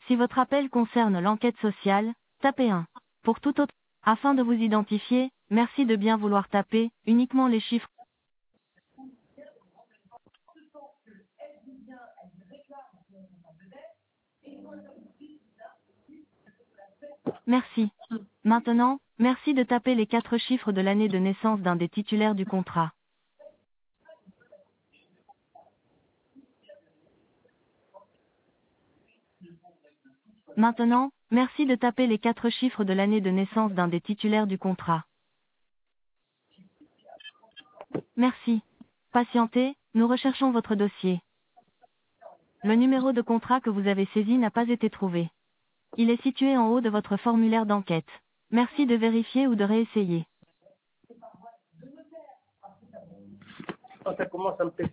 Si votre appel concerne l'enquête sociale, tapez 1. Pour tout autre, afin de vous identifier, merci de bien vouloir taper uniquement les chiffres. Merci. Maintenant, merci de taper les 4 chiffres de l'année de naissance d'un des titulaires du contrat. Maintenant, merci de taper les 4 chiffres de l'année de naissance d'un des titulaires du contrat. Merci. Patientez, nous recherchons votre dossier. Le numéro de contrat que vous avez saisi n'a pas été trouvé. Il est situé en haut de votre formulaire d'enquête. Merci de vérifier ou de réessayer. Ça commence à me